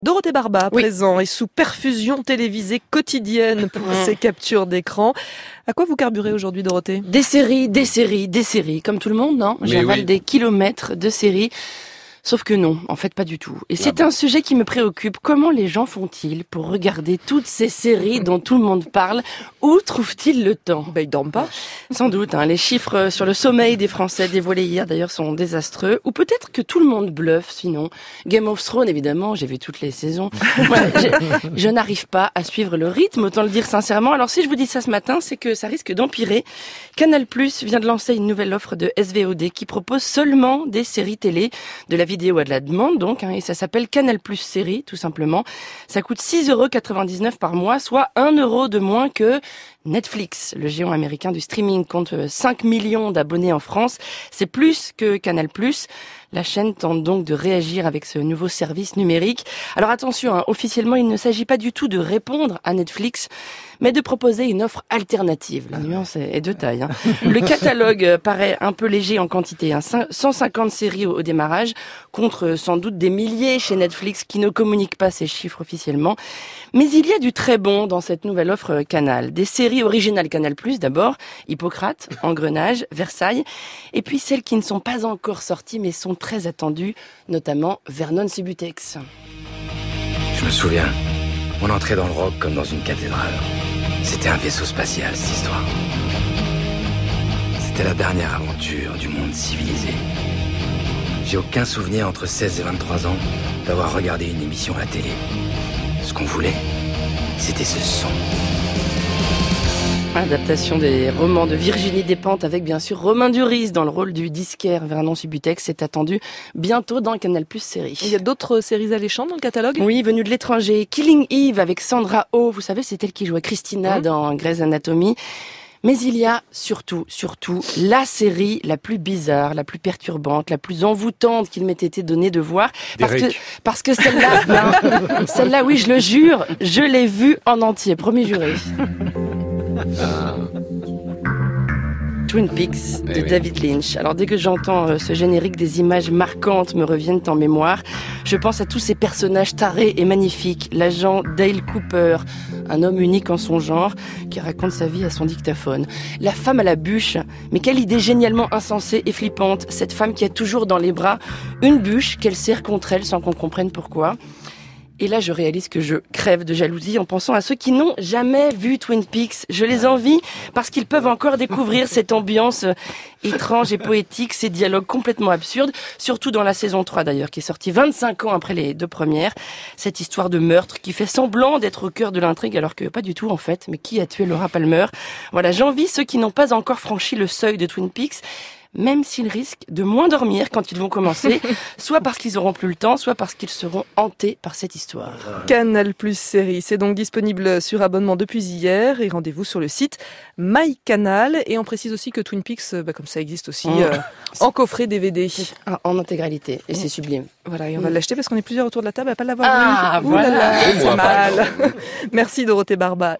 Dorothée Barba, présent et sous perfusion télévisée quotidienne pour ses captures d'écran. À quoi vous carburez aujourd'hui, Dorothée ? Des séries, comme tout le monde, non ? J'avale des kilomètres de séries. Sauf que non, en fait pas du tout. Et c'est un sujet qui me préoccupe. Comment les gens font-ils pour regarder toutes ces séries dont tout le monde parle ? Où trouvent-ils le temps ? Ils dorment pas. Sans doute, les chiffres sur le sommeil des Français dévoilés hier d'ailleurs sont désastreux. Ou peut-être que tout le monde bluffe sinon. Game of Thrones évidemment, j'ai vu toutes les saisons. Je n'arrive pas à suivre le rythme, autant le dire sincèrement. Alors si je vous dis ça ce matin, c'est que ça risque d'empirer. Canal+ vient de lancer une nouvelle offre de SVOD qui propose seulement des séries télé, de la vidéo à de la demande donc, et ça s'appelle Canal+ Série tout simplement. Ça coûte 6,99€ par mois, soit 1€ de moins que Netflix. Le géant américain du streaming compte 5 millions d'abonnés en France. C'est plus que Canal+. La chaîne tente donc de réagir avec ce nouveau service numérique. Alors attention, officiellement, il ne s'agit pas du tout de répondre à Netflix, mais de proposer une offre alternative. La nuance est de taille. Le catalogue paraît un peu léger en quantité. 150 séries au démarrage, contre sans doute des milliers chez Netflix qui ne communiquent pas ces chiffres officiellement. Mais il y a du très bon dans cette nouvelle offre Canal. Des séries originales Canal+, d'abord, Hippocrate, Engrenage, Versailles, et puis celles qui ne sont pas encore sorties mais sont très attendues, notamment Vernon Subutex. Je me souviens, on entrait dans le rock comme dans une cathédrale. C'était un vaisseau spatial, cette histoire. C'était la dernière aventure du monde civilisé. J'ai aucun souvenir entre 16 et 23 ans d'avoir regardé une émission à la télé. Ce qu'on voulait, c'était ce son. Adaptation des romans de Virginie Despentes avec bien sûr Romain Duris dans le rôle du disquaire Vernon Subutex. C'est attendu bientôt dans Canal+ Série. Il y a d'autres séries alléchantes dans le catalogue ? Oui, venues de l'étranger. Killing Eve avec Sandra Oh. Vous savez, c'est elle qui jouait Christina dans Grey's Anatomy. Mais il y a surtout, la série la plus bizarre, la plus perturbante, la plus envoûtante qu'il m'ait été donné de voir. Parce que celle-là, oui, je le jure, je l'ai vue en entier, promis juré. Twin Peaks de David Lynch. Alors dès que j'entends ce générique, des images marquantes me reviennent en mémoire. Je pense à tous ces personnages tarés et magnifiques. L'agent Dale Cooper, un homme unique en son genre, qui raconte sa vie à son dictaphone. La femme à la bûche, mais quelle idée génialement insensée et flippante. Cette femme qui a toujours dans les bras une bûche qu'elle serre contre elle sans qu'on comprenne pourquoi. Et là, je réalise que je crève de jalousie en pensant à ceux qui n'ont jamais vu Twin Peaks. Je les envie parce qu'ils peuvent encore découvrir cette ambiance étrange et poétique, ces dialogues complètement absurdes, surtout dans la saison 3 d'ailleurs, qui est sortie 25 ans après les deux premières. Cette histoire de meurtre qui fait semblant d'être au cœur de l'intrigue alors que pas du tout en fait. Mais qui a tué Laura Palmer ? Voilà, j'envie ceux qui n'ont pas encore franchi le seuil de Twin Peaks, même s'ils risquent de moins dormir quand ils vont commencer, soit parce qu'ils auront plus le temps, soit parce qu'ils seront hantés par cette histoire. Canal+ Série, c'est donc disponible sur abonnement depuis hier et rendez-vous sur le site MyCanal. Et on précise aussi que Twin Peaks, comme ça existe aussi en coffret DVD. En intégralité, et c'est sublime. Voilà, et on va l'acheter parce qu'on est plusieurs autour de la table à pas l'avoir vu. Voilà. C'est mal. Merci Dorothée Barba.